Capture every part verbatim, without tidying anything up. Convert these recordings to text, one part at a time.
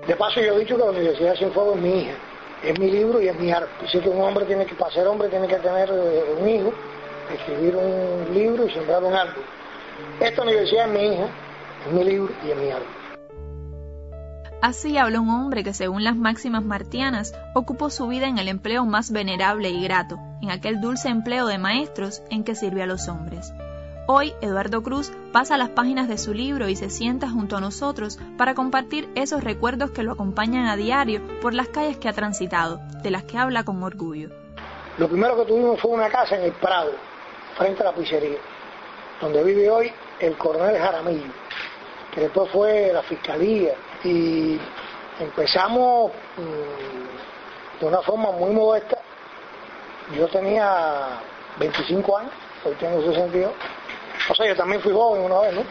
De paso yo he dicho que la Universidad de Cienfuegos es mi hija, es mi libro y es mi arte. Dice que un hombre tiene que, para ser hombre tiene que tener un hijo, escribir un libro y sembrar un árbol. Esta universidad es mi hija, es mi libro y es mi arte. Así habla un hombre que, según las máximas martianas, ocupó su vida en el empleo más venerable y grato, en aquel dulce empleo de maestros en que sirve a los hombres. Hoy, Eduardo Cruz pasa las páginas de su libro y se sienta junto a nosotros para compartir esos recuerdos que lo acompañan a diario por las calles que ha transitado, de las que habla con orgullo. Lo primero que tuvimos fue una casa en el Prado, frente a la pizzería, donde vive hoy el coronel Jaramillo, que después fue la fiscalía, y empezamos mmm, de una forma muy modesta. Yo tenía veinticinco años, hoy tengo sesenta y dos. O sea, yo también fui joven una vez, ¿no?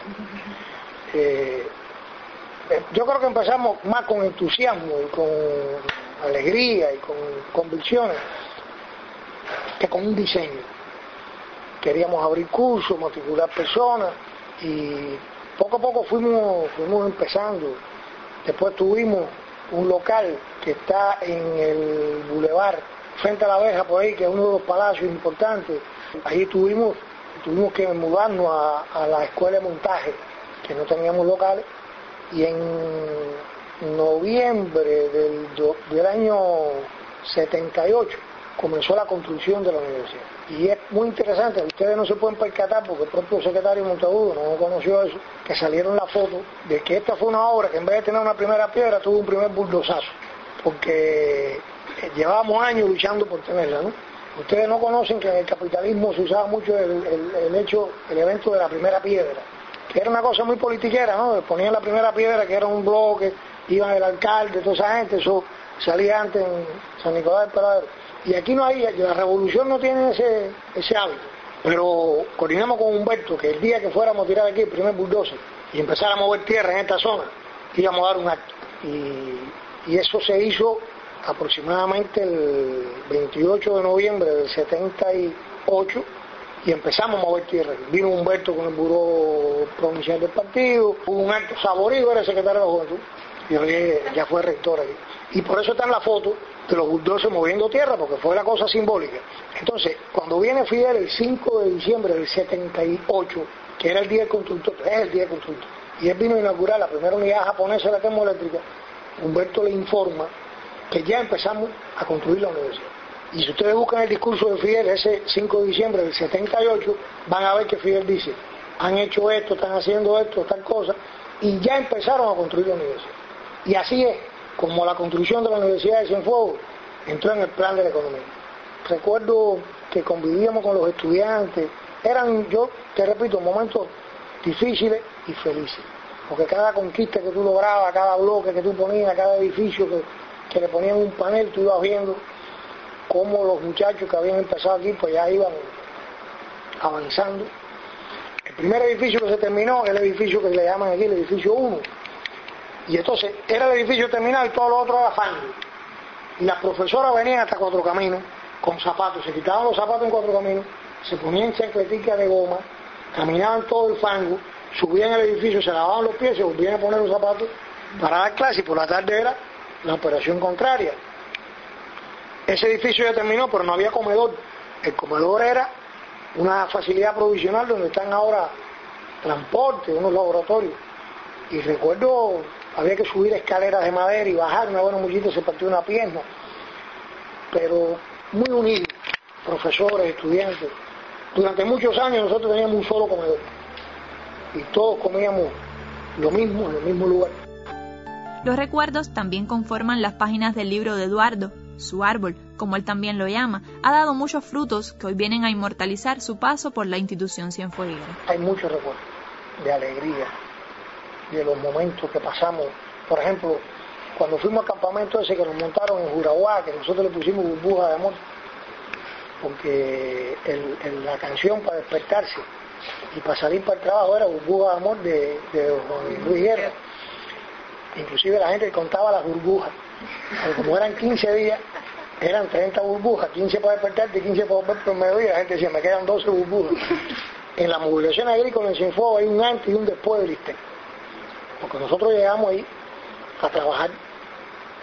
Eh, yo creo que empezamos más con entusiasmo y con alegría y con convicciones que con un diseño. Queríamos abrir cursos, matricular personas y poco a poco fuimos, fuimos empezando. Después tuvimos un local que está en el bulevar frente a la Verja por ahí, que es uno de los palacios importantes. Allí tuvimos, tuvimos que mudarnos a, a la escuela de montaje, que no teníamos locales, y en noviembre del, del año setenta y ocho comenzó la construcción de la universidad. Y es muy interesante, ustedes no se pueden percatar porque el propio secretario Monteagudo no conoció eso, que salieron las fotos de que esta fue una obra que en vez de tener una primera piedra tuvo un primer buldozazo, porque llevábamos años luchando por tenerla, ¿no? Ustedes no conocen que en el capitalismo se usaba mucho el, el, el hecho, el evento de la primera piedra, que era una cosa muy politiquera, ¿no? Ponían la primera piedra, que era un bloque, iban el alcalde, toda esa gente, eso salía antes en San Nicolás del Peladero. Y aquí no hay, la revolución no tiene ese, ese hábito, pero coordinamos con Humberto que el día que fuéramos a tirar aquí el primer bulldozer y empezar a mover tierra en esta zona, íbamos a dar un acto. Y, y eso se hizo aproximadamente el veintiocho de noviembre del setenta y ocho y empezamos a mover tierra. Vino Humberto con el buró provincial del partido, hubo un acto, Saborío era el secretario de la Juventud, y hoy ya fue rector aquí. Y por eso está en la foto de los bulldozers moviendo tierra, porque fue la cosa simbólica. Entonces, cuando viene Fidel el cinco de diciembre del setenta y ocho, que era el día del constructor, es el día del constructor, y él vino a inaugurar la primera unidad japonesa de la termoeléctrica, Humberto le informa que ya empezamos a construir la universidad. Y si ustedes buscan el discurso de Fidel ese cinco de diciembre del setenta y ocho, van a ver que Fidel dice, han hecho esto, están haciendo esto, tal cosa, y ya empezaron a construir la universidad. Y así es como la construcción de la Universidad de Cienfuegos entró en el plan de la economía. Recuerdo que convivíamos con los estudiantes, eran, yo te repito, momentos difíciles y felices, porque cada conquista que tú lograbas, cada bloque que tú ponías, cada edificio que, que le ponían un panel, tú ibas viendo cómo los muchachos que habían empezado aquí pues ya iban avanzando. El primer edificio que se terminó es el edificio que le llaman aquí el edificio uno, y entonces era el edificio terminado y todo lo otro era fango. Y las profesoras venían hasta Cuatro Caminos con zapatos, se quitaban los zapatos en Cuatro Caminos, se ponían chancleticas de goma, caminaban todo el fango, subían al edificio, se lavaban los pies, se volvían a poner los zapatos para dar clase, y por la tarde era la operación contraria. Ese edificio ya terminó, pero no había comedor. El comedor era una facilidad provisional donde están ahora transporte, unos laboratorios. Y recuerdo, había que subir escaleras de madera y bajar, una buena muchita se partió una pierna, pero muy unidos, profesores, estudiantes. Durante muchos años nosotros teníamos un solo comedor y todos comíamos lo mismo en el mismo lugar. Los recuerdos también conforman las páginas del libro de Eduardo. Su árbol, como él también lo llama, ha dado muchos frutos que hoy vienen a inmortalizar su paso por la institución cienfueguera. Hay muchos recuerdos de alegría, de los momentos que pasamos. Por ejemplo, cuando fuimos al campamento ese que nos montaron en Juraguá, que nosotros le pusimos Burbuja de Amor, porque el, el, la canción para despertarse y para salir para el trabajo era Burbuja de Amor de, de Juan Luis Guerra. Inclusive la gente contaba las burbujas, como eran quince días, eran treinta burbujas, quince para despertarte y quince para volver por mediodía. La gente decía, me quedan doce burbujas. En la movilización agrícola en Cienfuegos hay un antes y un después del ISTEC, porque nosotros llegamos ahí a trabajar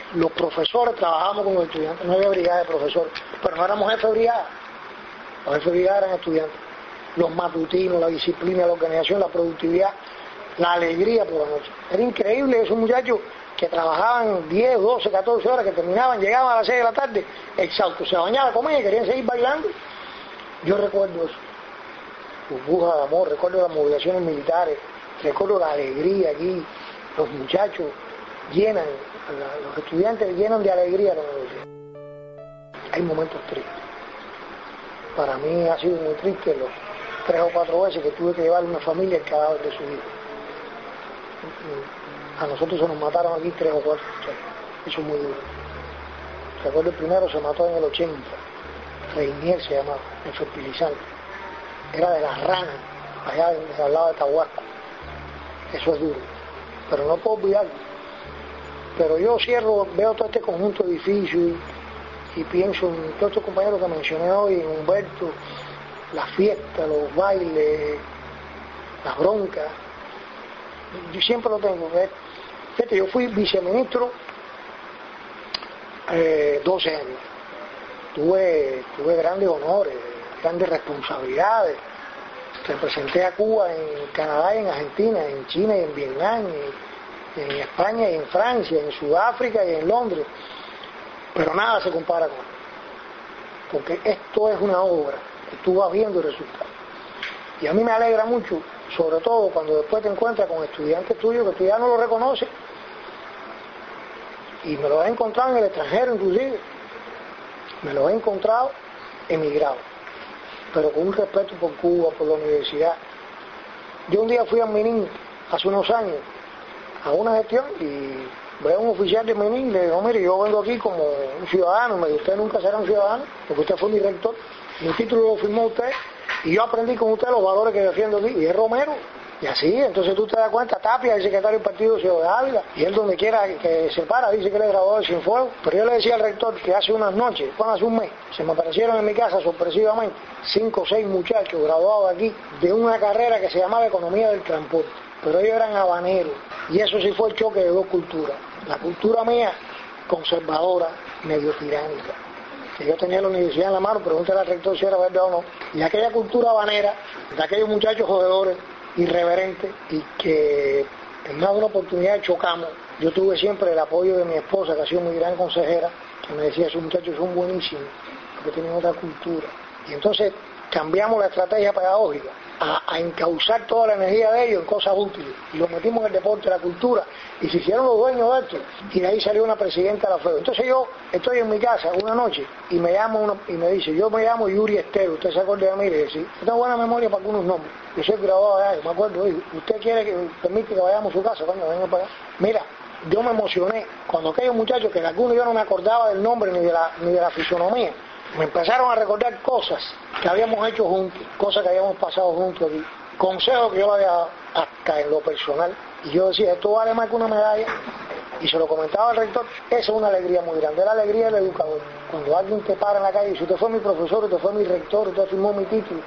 Los profesores trabajábamos con los estudiantes, no había brigada de profesores, pero no éramos jefes de brigada. Los jefes de brigada eran estudiantes. Los matutinos, la disciplina, la organización, la productividad, la alegría por la noche. Era increíble esos muchachos que trabajaban diez, doce, catorce horas, que terminaban, llegaban a las seis de la tarde, exhaustos, se bañaban, comían y querían seguir bailando. Yo recuerdo eso. Burbuja de amor, recuerdo las movilizaciones militares, recuerdo la alegría aquí, los muchachos llenan, los estudiantes llenan de alegría la universidad. Hay momentos tristes. Para mí ha sido muy triste los tres o cuatro veces que tuve que llevar una familia el cadáver de su hijo. A nosotros se nos mataron aquí tres o cuatro muchachos. Eso es muy duro. Recuerdo el primero se mató en el ochenta, Reinier se llamaba, en fertilizante. Era de las ranas, allá al lado de Tahuasco. Eso es duro. Pero no puedo olvidarlo. Pero yo cierro, veo todo este conjunto de edificios y, y pienso en todos estos compañeros que mencioné hoy, en Humberto, las fiestas, los bailes, las broncas. Yo siempre lo tengo. ¿eh? Fíjate, yo fui viceministro eh, doce años. Tuve, tuve grandes honores, grandes responsabilidades. Representé a Cuba en Canadá y en Argentina, en China y en Vietnam, y en España y en Francia, en Sudáfrica y en Londres. Pero nada se compara con esto. Porque esto es una obra que tú vas viendo el resultado. Y a mí me alegra mucho, sobre todo cuando después te encuentras con estudiantes tuyos que tú ya no lo reconoces. Y me lo he encontrado en el extranjero inclusive. Me lo he encontrado emigrado, pero con un respeto por Cuba, por la universidad. Yo un día fui a Menín, hace unos años, a una gestión y veo a un oficial de Menín y le digo, mire, yo vengo aquí como un ciudadano, me dijo, usted nunca será un ciudadano, porque usted fue mi rector, mi título lo firmó usted, y yo aprendí con usted los valores que defiendo aquí, y es Romero. Y así, entonces tú te das cuenta, Tapia, el secretario del partido Ciudad de Ávila, y él donde quiera que se para, dice que él es graduado de Cienfuegos. Pero yo le decía al rector que hace unas noches, bueno, hace un mes, se me aparecieron en mi casa sorpresivamente cinco o seis muchachos graduados aquí de una carrera que se llamaba Economía del Transporte. Pero ellos eran habaneros, y eso sí fue el choque de dos culturas. La cultura mía, conservadora, medio tiránica, que yo tenía la universidad en la mano, pregúntale al rector si era verdad o no, y aquella cultura habanera, de aquellos muchachos jodedores, irreverente, y que en más de una oportunidad chocamos. Yo tuve siempre el apoyo de mi esposa, que ha sido mi gran consejera, que me decía, esos muchachos son buenísimos, porque tienen otra cultura. Y entonces cambiamos la estrategia pedagógica a, a encauzar toda la energía de ellos en cosas útiles. Y lo metimos en el deporte, la cultura, y se hicieron los dueños de esto. Y de ahí salió una presidenta de la F E D. Entonces yo estoy en mi casa una noche y me llama uno, y me dice, yo me llamo Yuri Estero, ¿usted se acuerda de mí? Y le dice, sí, yo tengo buena memoria para algunos nombres. Yo soy graduado allá, me acuerdo, oye, ¿usted quiere que permite que vayamos a su casa? Coño, venga para acá. Mira, yo me emocioné cuando aquellos muchachos, que de algunos yo no me acordaba del nombre ni de la, ni de la fisonomía, me empezaron a recordar cosas que habíamos hecho juntos, cosas que habíamos pasado juntos aquí, consejos que yo había dado hasta en lo personal, y yo decía, esto vale más que una medalla, y se lo comentaba al rector. Esa es una alegría muy grande, la alegría del educador, cuando alguien te para en la calle y dice, usted fue mi profesor, usted fue mi rector, usted firmó mi título.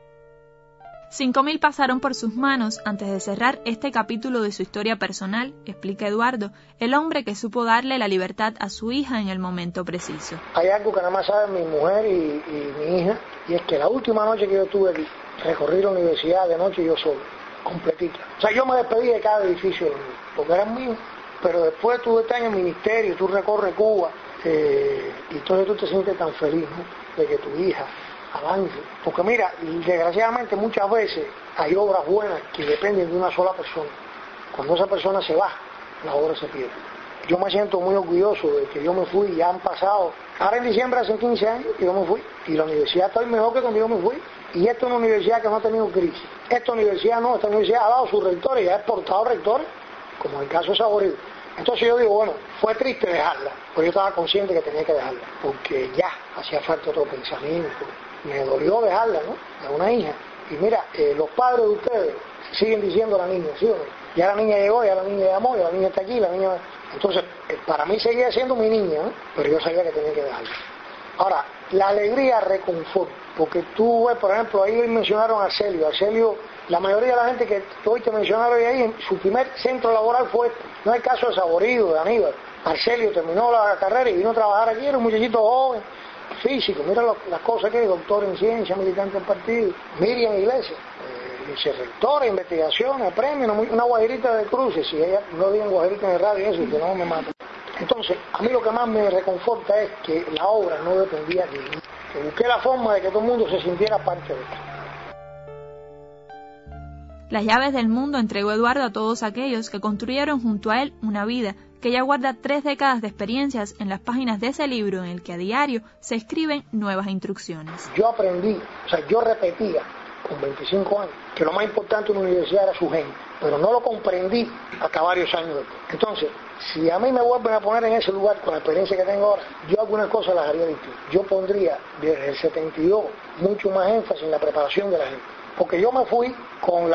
Cinco mil pasaron por sus manos antes de cerrar este capítulo de su historia personal, explica Eduardo, el hombre que supo darle la libertad a su hija en el momento preciso. Hay algo que nada más saben mi mujer y, y mi hija, y es que la última noche que yo estuve aquí, recorrí la universidad de noche yo solo, completita. O sea, yo me despedí de cada edificio, porque eran míos, pero después tú estás en el ministerio, tú recorres Cuba, eh, y entonces tú te sientes tan feliz, ¿no?, de que tu hija avance. Porque mira, desgraciadamente muchas veces hay obras buenas que dependen de una sola persona. Cuando esa persona se va, la obra se pierde. Yo me siento muy orgulloso de que yo me fui, ya han pasado, ahora en diciembre hace quince años que yo me fui, y la universidad está mejor que cuando yo me fui. Y esta es una universidad que no ha tenido crisis. Esta universidad no, esta universidad ha dado sus rectores y ha exportado rectores, como el caso de Saborido. Entonces yo digo, bueno, fue triste dejarla, pero yo estaba consciente que tenía que dejarla, porque ya hacía falta otro pensamiento. Me dolió dejarla, ¿no?, de una hija. Y mira, eh, los padres de ustedes siguen diciendo a la niña, ¿sí o no? Ya la niña llegó, ya la niña llamó, ya la niña está aquí, la niña... Entonces, eh, para mí seguía siendo mi niña, ¿no?, pero yo sabía que tenía que dejarla. Ahora, la alegría reconforta, porque tú ves, por ejemplo, ahí mencionaron a Arcelio. Arcelio, la mayoría de la gente que hoy te mencionaron ahí, su primer centro laboral fue este. No es el caso de Saborido, de Aníbal. Marcelio terminó la carrera y vino a trabajar aquí, era un muchachito joven, físico, mira lo, las cosas que es, doctor en ciencia, militante del partido. Miriam Iglesias, eh, vicerrectora, investigaciones, premio, una, una guajerita de cruces, si ella no digan guajerita en el radio, eso, que no me mata. Entonces, a mí lo que más me reconforta es que la obra no dependía de mí, que busqué la forma de que todo el mundo se sintiera parte de esto. Las llaves del mundo entregó Eduardo a todos aquellos que construyeron junto a él una vida que ya guarda tres décadas de experiencias en las páginas de ese libro en el que a diario se escriben nuevas instrucciones. Yo aprendí, o sea, yo repetía con veinticinco años que lo más importante en una universidad era su gente, pero no lo comprendí hasta varios años después. Entonces, si a mí me vuelven a poner en ese lugar con la experiencia que tengo ahora, yo algunas cosas las haría distintas. Yo pondría desde el setenta y dos mucho más énfasis en la preparación de la gente. Porque yo me fui con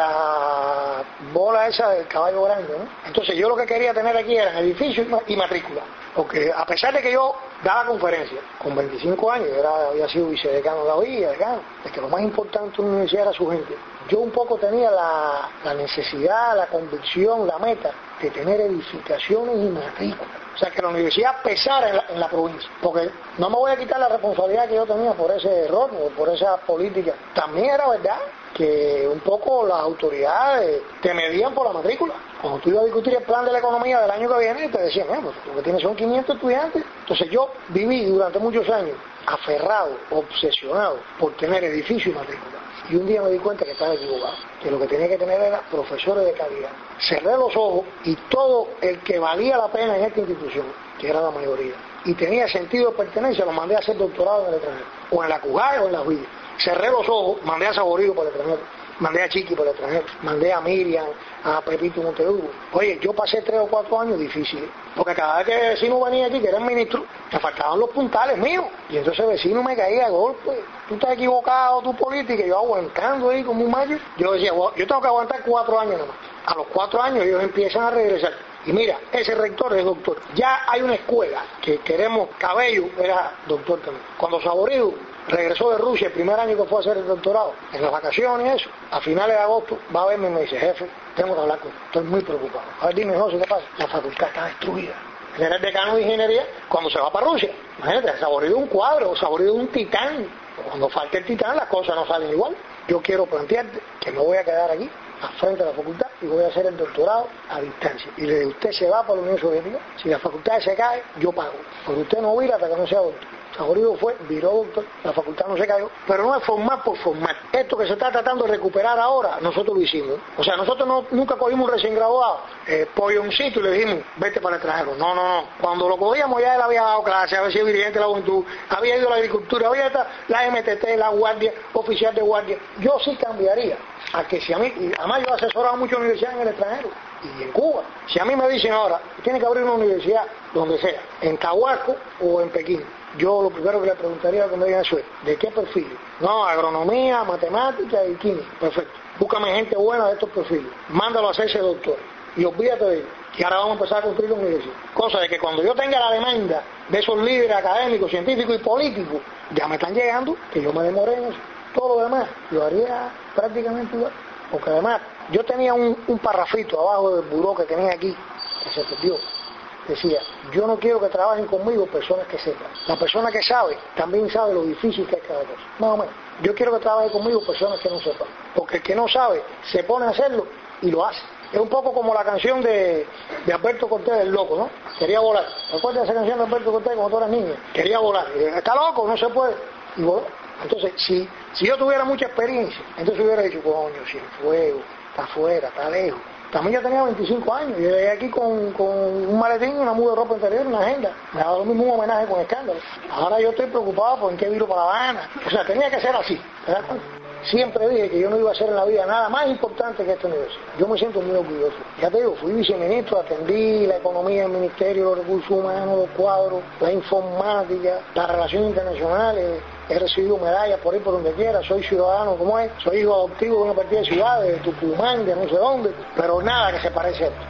la bola esa del caballo grande, ¿no? Entonces yo lo que quería tener aquí eran edificio y matrícula. Porque a pesar de que yo daba conferencias, con veinticinco años, era, había sido vicedecano de la villa, decano, de que lo más importante en una universidad era su gente, yo un poco tenía la, la necesidad, la convicción, la meta de tener edificaciones y matrículas. O sea, que la universidad pesara en la, en la provincia. Porque no me voy a quitar la responsabilidad que yo tenía por ese error o por esa política. También era verdad que un poco las autoridades te medían por la matrícula. Cuando tú ibas a discutir el plan de la economía del año que viene, te decían, eh, pues, lo que tienes son quinientos estudiantes. Entonces yo viví durante muchos años aferrado, obsesionado por tener edificio y matrícula. Y un día me di cuenta que estaba equivocado, que lo que tenía que tener era profesores de calidad. Cerré los ojos y todo el que valía la pena en esta institución, que era la mayoría, y tenía sentido de pertenencia, lo mandé a hacer doctorado en el extranjero, o en la Cujay o en las villas. Cerré los ojos, mandé a Saborido por el extranjero, mandé a Chiqui por el extranjero, mandé a Miriam, a Pepito Montevideo. Oye, yo pasé tres o cuatro años difíciles, porque cada vez que el vecino venía aquí, que era el ministro, me faltaban los puntales míos, y entonces el vecino me caía a golpe. Tú estás equivocado, tu política, y yo aguantando ahí como un mayo. Yo decía, yo tengo que aguantar cuatro años nada más. A los cuatro años ellos empiezan a regresar. Y mira, ese rector es doctor. Ya hay una escuela que queremos, Cabello era doctor también. Cuando Saborido regresó de Rusia el primer año que fue a hacer el doctorado, en las vacaciones y eso, a finales de agosto va a verme y me dice, jefe, tengo que hablar con usted, estoy muy preocupado. A ver, dime, José, ¿qué pasa? La facultad está destruida. Él era el decano de ingeniería cuando se va para Rusia. Imagínate, Saborido un cuadro, Saborido un titán. Cuando falte el titán las cosas no salen igual. Yo quiero plantearte que me voy a quedar aquí, al frente de la facultad, y voy a hacer el doctorado a distancia. Y le digo, usted se va para la Unión Soviética, si la facultad se cae, yo pago. Porque usted no vira hasta que no sea doctor. Saborido fue, viró doctor, la facultad no se cayó, pero no es formar por formar. Esto que se está tratando de recuperar ahora, nosotros lo hicimos. O sea, nosotros no, nunca cogimos un recién graduado, eh, polloncito, y le dijimos, vete para el extranjero. No, no, no. Cuando lo cogíamos ya él había dado clase, había sido dirigente de la juventud, había ido a la agricultura, había estado la M T T, la guardia, oficial de guardia. Yo sí cambiaría a que si a mí, y además yo he asesorado mucho universidades en el extranjero y en Cuba. Si a mí me dicen ahora, tiene que abrir una universidad donde sea, en Tahuasco o en Pekín, yo lo primero que le preguntaría que me digan eso es, ¿de qué perfil? No, agronomía, matemática y química. Perfecto. Búscame gente buena de estos perfiles. Mándalo a hacerse doctor. Y olvídate de ello. Y ahora vamos a empezar a construir una universidad. Cosa de que cuando yo tenga la demanda de esos líderes académicos, científicos y políticos, ya me están llegando, que yo me demoré en eso. Todo lo demás, lo haría prácticamente igual. Porque además, yo tenía un, un parrafito abajo del buró que tenía aquí, que se perdió. Decía, yo no quiero que trabajen conmigo personas que sepan. La persona que sabe, también sabe lo difícil que es cada cosa. Más o menos. Yo quiero que trabajen conmigo personas que no sepan. Porque el que no sabe, se pone a hacerlo y lo hace. Es un poco como la canción de, de Alberto Cortés, el loco, ¿no? Quería volar. ¿Recuerdas esa canción de Alberto Cortés cuando tú eras niña? Quería volar. Está loco, no se puede. Y voló. Entonces, si, si yo tuviera mucha experiencia, entonces hubiera dicho, coño, Cienfuegos, está afuera, está lejos. También yo tenía veinticinco años, y llegué aquí con, con un maletín, una muda de ropa interior, una agenda. Me daba lo mismo un homenaje con escándalo. Ahora yo estoy preocupado por en qué viro para La Habana. O sea, tenía que ser así, ¿verdad? Siempre dije que yo no iba a hacer en la vida nada más importante que esta universidad. Yo me siento muy orgulloso. Ya te digo, fui viceministro, atendí la economía del Ministerio, los recursos humanos, los cuadros, la informática, las relaciones internacionales. He recibido medallas por ahí por donde quiera, soy ciudadano como es, soy hijo adoptivo de una partida de ciudades, de Tucumán, de no sé dónde, pero nada que se parece a esto.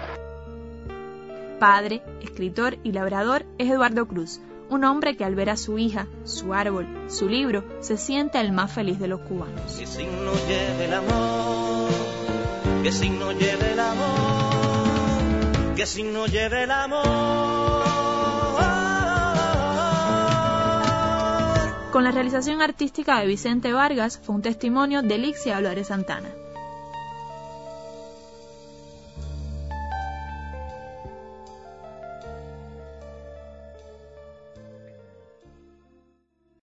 Padre, escritor y labrador es Eduardo Cruz, un hombre que al ver a su hija, su árbol, su libro, se siente el más feliz de los cubanos. Que signo lleve el amor, que signo lleve el amor, que signo lleve el amor. Con la realización artística de Vicente Vargas, fue un testimonio de Lixia Álvarez Santana.